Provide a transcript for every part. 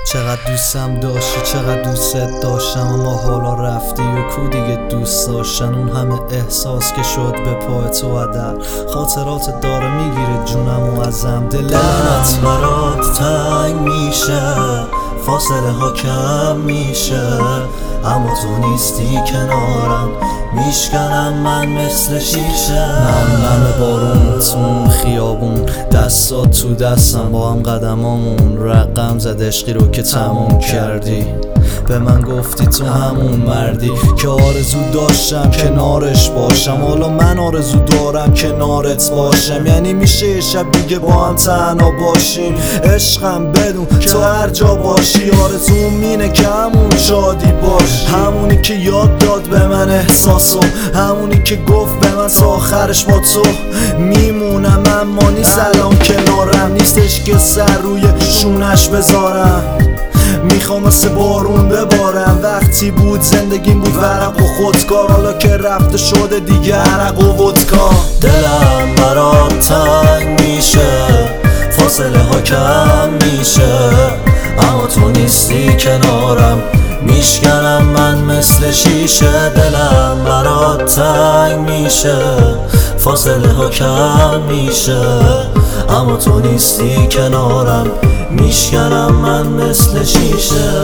چقدر دوستم داشتی، چقدر دوستت داشتم، اما حالا رفتی و کو دیگه دوست داشتن. اون همه احساس که شد به پای تو هدر، خاطرات داره میگیره جونم و ازم. دلت برات تنگ میشه، فاصله ها کم میشه، اما تو نیستی کنارم، میشکنم من مثل شیشه. من بارون تو خیابون، دستات تو دستم، با هم قدمامون رقم زد عشقی رو که تموم کردی. به من گفتی تو همون مردی که آرزو داشتم کنارش باشم، حالا من آرزو دارم کنارت باشم. یعنی میشه یه شب دیگه با هم تنها باشیم، عشقم بدون تو هر جا باشی. آرزوم اینه که همون شادی باش، همونی که یاد داد به من احساسو، همونی که گفت به من تا آخرش با تو میمونم. اما نیست الان کنارم، نیستش که سر روی شونش بذارم. میخوام مثل بارون ببارم، وقتی بود زندگیم بود ورق و خودکار، حالا که رفته شده دیگه عرق و ودکا. دلم برات تنگ میشه، فاصله ها کم میشه، اما تو نیستی کنارم، میشکنم من مثل شیشه. دلم برات تنگ میشه، فاصله ها کم میشه، اما تو نیستی کنارم، میشکنم من مثل شیشه.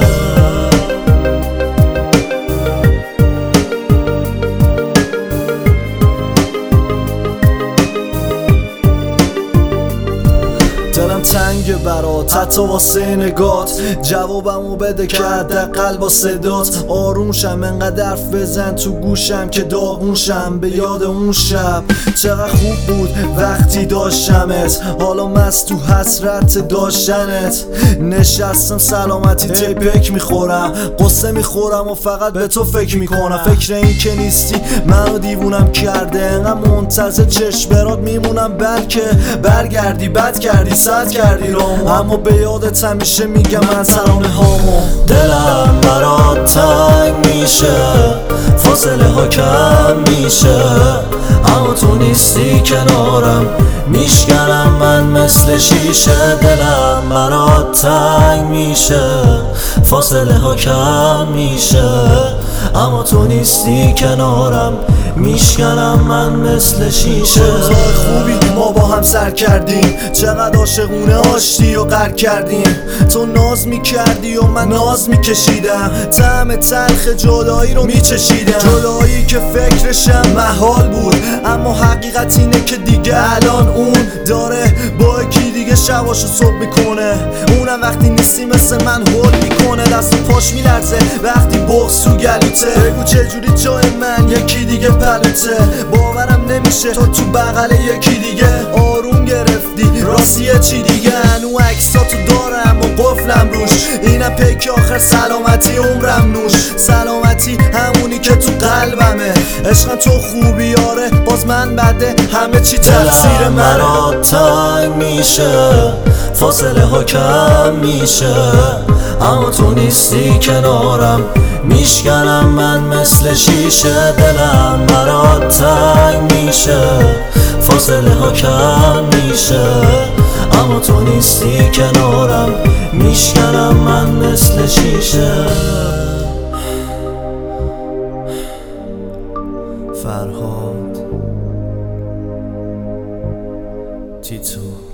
دلم تنگ برات، حتی واسه نگات، جوابمو بده که حداقل با صدات آروم شم. انقدر حرف بزن تو گوشم که داغون شم به یاد اون شب. چقدر خوب بود وقتی داشتمت، حالا مست تو حسرت داشتنت. نشستم سلامتی تیپک میخورم، قصه میخورم و فقط به تو فکر میکنم. فکر این که نیستی منو دیوونم کرده، انقدر منتظر چشم برات میمونم بلکه برگردی. بد کردی صد کردی رامو، اما به یادت همیشه میگم من ترانه هامو. دلم برات تنگ میشه، فاصله ها کم میشه، اما تو نیستی کنارم، میشکنم من مثل شیشه. دلم برات تنگ میشه، فاصله ها کم میشه، اما تو نیستی کنارم، میشکنم من مثل شیشه. خوبی ما با هم سر کردیم، چقدر عاشقونه آشتی و غر کردیم. تو ناز میکردی و من ناز میکشیدم، طعم تلخ جدایی رو میچشیدم. جدایی که فکرشم محال بود، اما حقیقت اینه که دیگه الان اون داره با یکی دیگه شباشو صبح میکنه. اونم وقتی نیستی مثل من هول میکنه، دست و پاش میلرزه وقتی بغض تو گلوته. بگو چجوری جای من یکی دیگه پلوته، باورم نمیشه تو بغل یکی دیگه آروم گرفتی. راستیه چی دیگه، انو عکساتو دارم و قفلم روش، اینم پیک آخر سلامتی عمرم نوش. سلامتی همونی که تو قلبمه، عشقم تو خوبی آره باز من بده، همه چی تقصیر منه. برات تنگ میشه، فاصله ها کم میشه، اما تو نیستی کنارم، میشکنم من مثل شیشه. دلم برات تنگ میشه، فاصله ها کم میشه، اما تو نیستی کنارم، میشکنم من مثل شیشه. فرهاد تیتو